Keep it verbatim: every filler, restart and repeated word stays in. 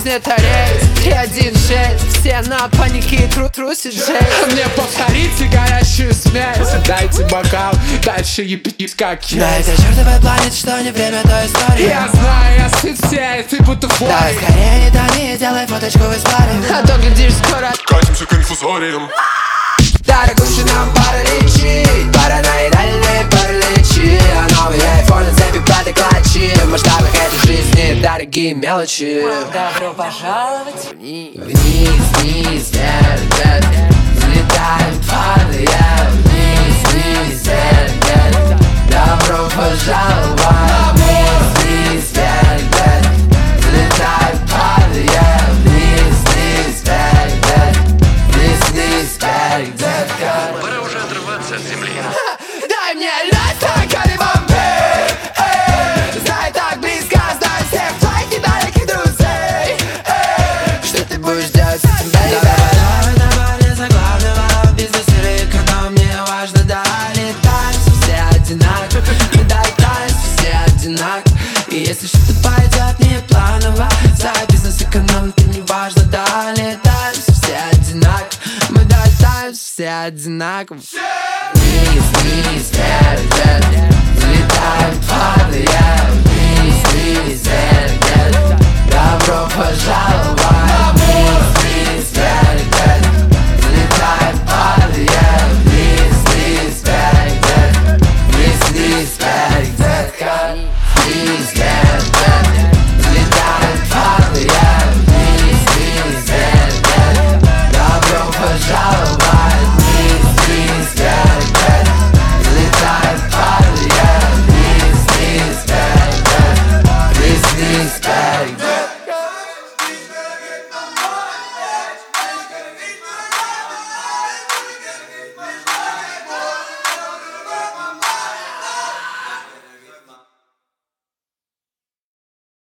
Жизнь это рейс, три один шесть. Все на панике, тру трусит жесть. Мне повторите горящую смесь. Дайте бокал, дальше ебись как есть. Да, это чертовая планета, что не время, то история. Я знаю, я спит все, и ты будто в Давай скорее не томи, делай фоточку в истории. А то глядишь скоро катимся к инфузориям. Дорогущий нам параличи, параноидальные параличи. А новый айфон на цепи платы клатчи. В масштабах этой жизни дорогие мелочи. Добро пожаловать вниз, вниз, вниз, вверх, вверх. Взлетаем, падаем, вниз, вниз, вверх, вверх. Добро пожаловать, вниз, вниз, вверх, вверх. Взлетаем, падаем, вниз, вниз, вверх, вверх. Вниз, вниз, вверх, вверх. Пора уже отрываться от земли. Дай мне лето, вампир. Знай так близко, знай всех твоих недалеких друзей. Что ты будешь делать с этим, бэйби? Давай, давай, не заглавного бизнес но мне важно, да, летать. Все одинаково, дай тайс, все одинаково. И если что-то пойдет не планово, за бизнес-эконом, ты не важно, да, летать. Все одинаково, мы долетаем, все одинаково. Вниз, вниз, вверх, вверх. Взлетаем, падаем. Вниз, вниз, вверх, вверх. Добро пожаловать. Вниз,